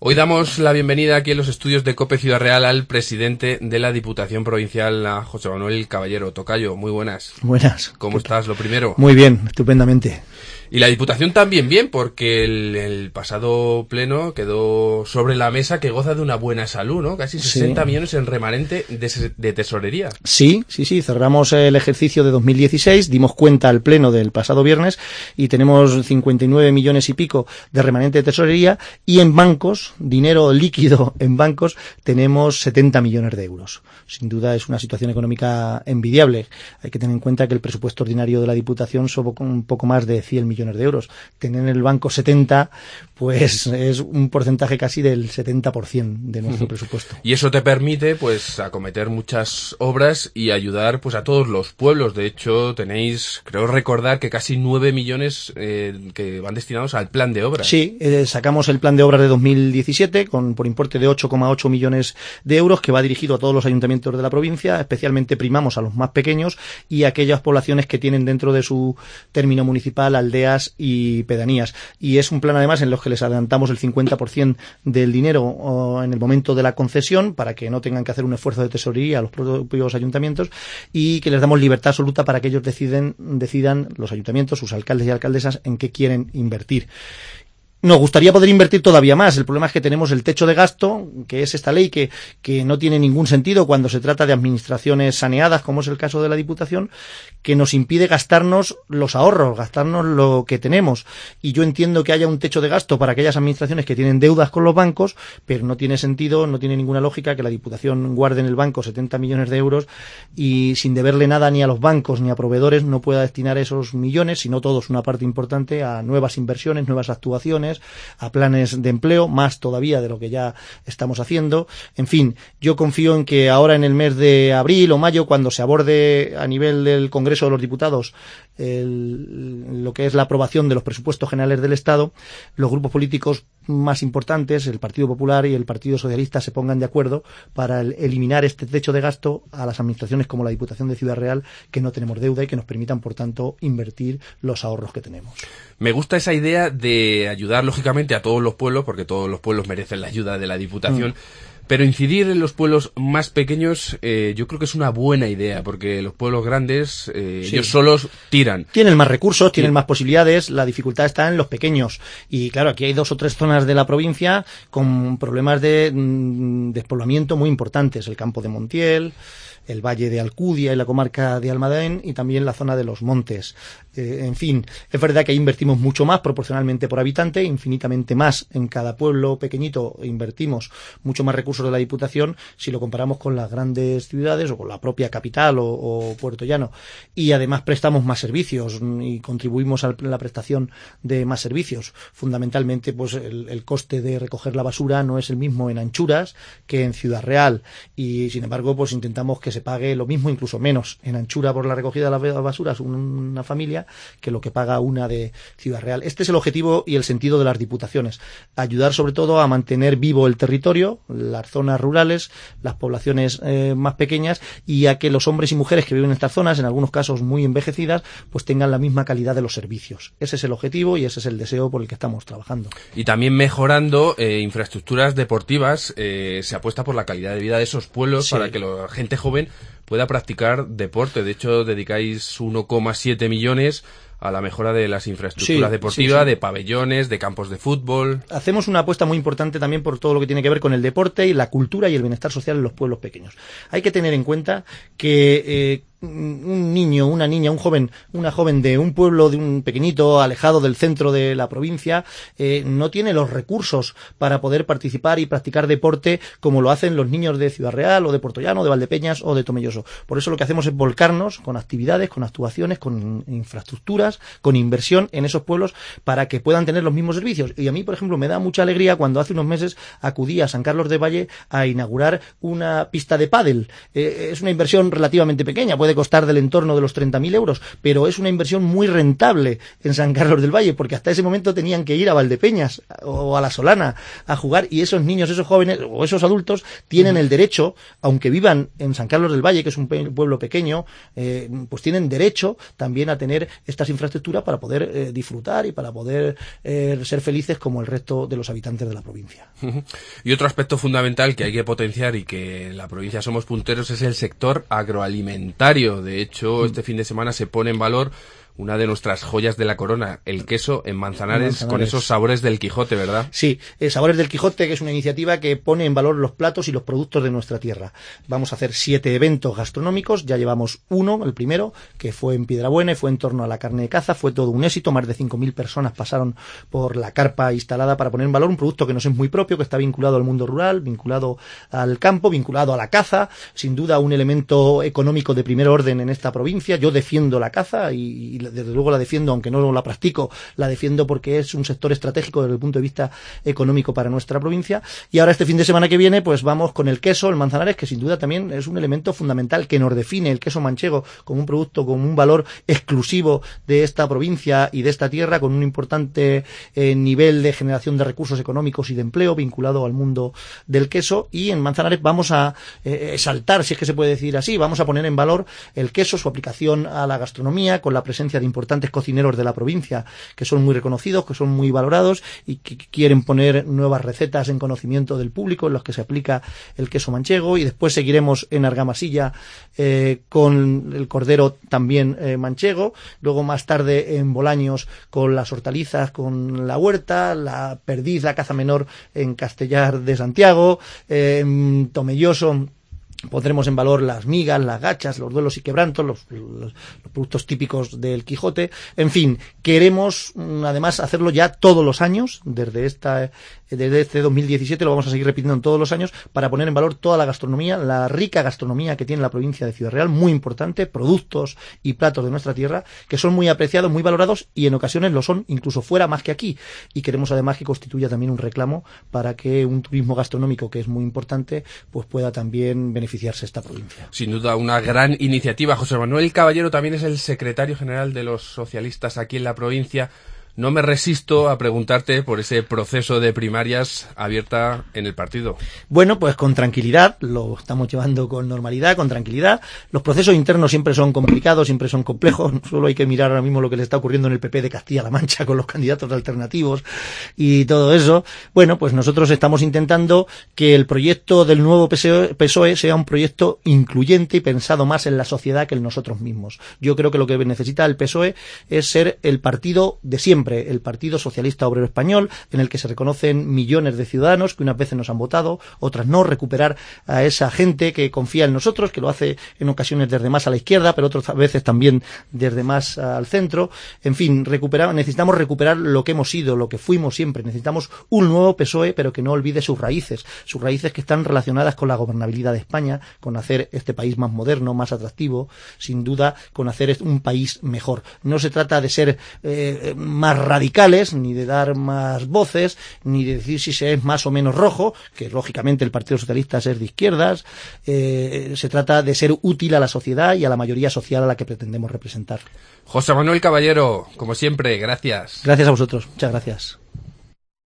Hoy damos la bienvenida aquí en los estudios de COPE Ciudad Real al presidente de la Diputación Provincial, a José Manuel Caballero. Tocayo, muy buenas. Buenas. ¿Cómo estás, lo primero? Muy bien, estupendamente. Y la Diputación también bien, porque el pasado pleno quedó sobre la mesa que goza de una buena salud, ¿no? Casi 60 millones en remanente de tesorería. Sí, cerramos el ejercicio de 2016, dimos cuenta al pleno del pasado viernes y tenemos 59 millones y pico de remanente de tesorería, y en bancos, dinero líquido en bancos, tenemos 70 millones de euros. Sin duda es una situación económica envidiable. Hay que tener en cuenta que el presupuesto ordinario de la Diputación son un poco más de 100 millones de euros. Tener en el banco 70, pues es un porcentaje casi del 70% de nuestro presupuesto. Y eso te permite, pues, acometer muchas obras y ayudar, pues, a todos los pueblos. De hecho, tenéis, creo recordar, que casi 9 millones que van destinados al plan de obras. Sí, sacamos el plan de obras de 2017 por importe de 8,8 millones de euros, que va dirigido a todos los ayuntamientos de la provincia. Especialmente primamos a los más pequeños y a aquellas poblaciones que tienen dentro de su término municipal aldeas y pedanías. Y es un plan, además, en los que les adelantamos el 50% del dinero en el momento de la concesión, para que no tengan que hacer un esfuerzo de tesorería a los propios ayuntamientos, y que les damos libertad absoluta para que ellos decidan los ayuntamientos, sus alcaldes y alcaldesas, en qué quieren invertir. Nos gustaría poder invertir todavía más. El problema es que tenemos el techo de gasto, que es esta ley que no tiene ningún sentido cuando se trata de administraciones saneadas, como es el caso de la Diputación, que nos impide gastarnos los ahorros, gastarnos lo que tenemos. Y yo entiendo que haya un techo de gasto para aquellas administraciones que tienen deudas con los bancos, pero no tiene sentido, no tiene ninguna lógica que la Diputación guarde en el banco 70 millones de euros y, sin deberle nada ni a los bancos ni a proveedores, no pueda destinar esos millones, sino todos, una parte importante, a nuevas inversiones, nuevas actuaciones, a planes de empleo, más todavía de lo que ya estamos haciendo. En fin, yo confío en que ahora, en el mes de abril o mayo, cuando se aborde a nivel del Congreso de los Diputados lo que es la aprobación de los presupuestos generales del Estado, los grupos políticos más importantes, el Partido Popular y el Partido Socialista, se pongan de acuerdo para eliminar este techo de gasto a las administraciones como la Diputación de Ciudad Real, que no tenemos deuda y que nos permitan, por tanto, invertir los ahorros que tenemos. Me gusta esa idea de ayudar, lógicamente, a todos los pueblos, porque todos los pueblos merecen la ayuda de la Diputación. Pero incidir en los pueblos más pequeños, yo creo que es una buena idea, porque los pueblos grandes, ellos solos tiran. Tienen más recursos, tienen más posibilidades, la dificultad está en los pequeños. Y claro, aquí hay 2 o 3 zonas de la provincia con problemas de despoblamiento muy importantes: el campo de Montiel, el valle de Alcudia y la comarca de Almadén, y también la zona de los montes. En fin, es verdad que ahí invertimos mucho más proporcionalmente por habitante, infinitamente más en cada pueblo pequeñito. Invertimos mucho más recursos de la Diputación si lo comparamos con las grandes ciudades o con la propia capital o Puerto Llano. Y además prestamos más servicios y contribuimos a la prestación de más servicios. Fundamentalmente, pues el coste de recoger la basura no es el mismo en Anchuras que en Ciudad Real, y sin embargo, pues intentamos que se pague lo mismo, incluso menos, en Anchura por la recogida de las basuras una familia, que lo que paga una de Ciudad Real. Este es el objetivo y el sentido de las diputaciones: ayudar sobre todo a mantener vivo el territorio, las zonas rurales, las poblaciones más pequeñas, y a que los hombres y mujeres que viven en estas zonas, en algunos casos muy envejecidas, pues tengan la misma calidad de los servicios. Ese es el objetivo y ese es el deseo por el que estamos trabajando. Y también mejorando infraestructuras deportivas. Se apuesta por la calidad de vida de esos pueblos, para que la gente joven pueda practicar deporte. De hecho, dedicáis 1,7 millones a la mejora de las infraestructuras deportivas, de pabellones, de campos de fútbol. Hacemos una apuesta muy importante también por todo lo que tiene que ver con el deporte y la cultura y el bienestar social en los pueblos pequeños. Hay que tener en cuenta que un niño, una niña, un joven, una joven de un pueblo, de un pequeñito, alejado del centro de la provincia, no tiene los recursos para poder participar y practicar deporte como lo hacen los niños de Ciudad Real o de Puerto Llano, de Valdepeñas o de Tomelloso. Por eso lo que hacemos es volcarnos con actividades, con actuaciones, con infraestructuras, con inversión en esos pueblos para que puedan tener los mismos servicios. Y a mí, por ejemplo, me da mucha alegría cuando hace unos meses acudí a San Carlos de Valle a inaugurar una pista de pádel. Es una inversión relativamente pequeña, puede puede costar del entorno de los 30.000 euros, pero es una inversión muy rentable en San Carlos del Valle, porque hasta ese momento tenían que ir a Valdepeñas o a La Solana a jugar, y esos niños, esos jóvenes o esos adultos tienen el derecho, aunque vivan en San Carlos del Valle, que es un pueblo pequeño, pues tienen derecho también a tener estas infraestructuras para poder disfrutar y para poder ser felices como el resto de los habitantes de la provincia. Y otro aspecto fundamental que hay que potenciar y que en la provincia somos punteros es el sector agroalimentario. De hecho, este fin de semana se pone en valor una de nuestras joyas de la corona, el queso en Manzanares, con esos sabores del Quijote, ¿verdad? Sí, Sabores del Quijote, que es una iniciativa que pone en valor los platos y los productos de nuestra tierra. Vamos a hacer 7 eventos gastronómicos, ya llevamos uno, el primero, que fue en Piedrabuena y fue en torno a la carne de caza, fue todo un éxito, más de 5.000 personas pasaron por la carpa instalada para poner en valor un producto que nos es muy propio, que está vinculado al mundo rural, vinculado al campo, vinculado a la caza, sin duda un elemento económico de primer orden en esta provincia. Yo defiendo la caza y desde luego la defiendo, aunque no la practico, la defiendo porque es un sector estratégico desde el punto de vista económico para nuestra provincia. Y ahora este fin de semana que viene pues vamos con el queso, el Manzanares, que sin duda también es un elemento fundamental que nos define el queso manchego como un producto con un valor exclusivo de esta provincia y de esta tierra, con un importante nivel de generación de recursos económicos y de empleo vinculado al mundo del queso. Y en Manzanares vamos a exaltar, si es que se puede decir así, vamos a poner en valor el queso, su aplicación a la gastronomía, con la presencia de importantes cocineros de la provincia que son muy reconocidos, que son muy valorados y que quieren poner nuevas recetas en conocimiento del público en los que se aplica el queso manchego. Y después seguiremos en Argamasilla con el cordero también manchego, luego más tarde en Bolaños con las hortalizas, con la huerta, la perdiz, la caza menor en Castellar de Santiago, en Tomelloso pondremos en valor las migas, las gachas, los duelos y quebrantos, los productos típicos del Quijote. En fin, queremos además hacerlo ya todos los años, desde este 2017 lo vamos a seguir repitiendo en todos los años, para poner en valor toda la gastronomía, la rica gastronomía que tiene la provincia de Ciudad Real, muy importante, productos y platos de nuestra tierra, que son muy apreciados, muy valorados y en ocasiones lo son incluso fuera más que aquí. Y queremos además que constituya también un reclamo para que un turismo gastronómico que es muy importante, pues pueda también beneficiarse esta provincia. Sin duda, una gran iniciativa. José Manuel Caballero también es el secretario general de los socialistas aquí en la provincia. No me resisto a preguntarte por ese proceso de primarias abierta en el partido. Bueno, pues con tranquilidad, lo estamos llevando con normalidad, con tranquilidad. Los procesos internos siempre son complicados, siempre son complejos. Solo hay que mirar ahora mismo lo que le está ocurriendo en el PP de Castilla-La Mancha con los candidatos alternativos y todo eso. Bueno, pues nosotros estamos intentando que el proyecto del nuevo PSOE sea un proyecto incluyente y pensado más en la sociedad que en nosotros mismos. Yo creo que lo que necesita el PSOE es ser el partido de siempre, el Partido Socialista Obrero Español, en el que se reconocen millones de ciudadanos que unas veces nos han votado, otras no, recuperar a esa gente que confía en nosotros, que lo hace en ocasiones desde más a la izquierda, pero otras veces también desde más al centro. En fin, necesitamos recuperar lo que hemos sido, lo que fuimos siempre. Necesitamos un nuevo PSOE, pero que no olvide sus raíces que están relacionadas con la gobernabilidad de España, con hacer este país más moderno, más atractivo, sin duda, con hacer un país mejor. No se trata de ser más radicales, ni de dar más voces, ni de decir si se es más o menos rojo, que lógicamente el Partido Socialista es de izquierdas. Se trata de ser útil a la sociedad y a la mayoría social a la que pretendemos representar. José Manuel Caballero, como siempre, gracias. Gracias a vosotros, muchas gracias.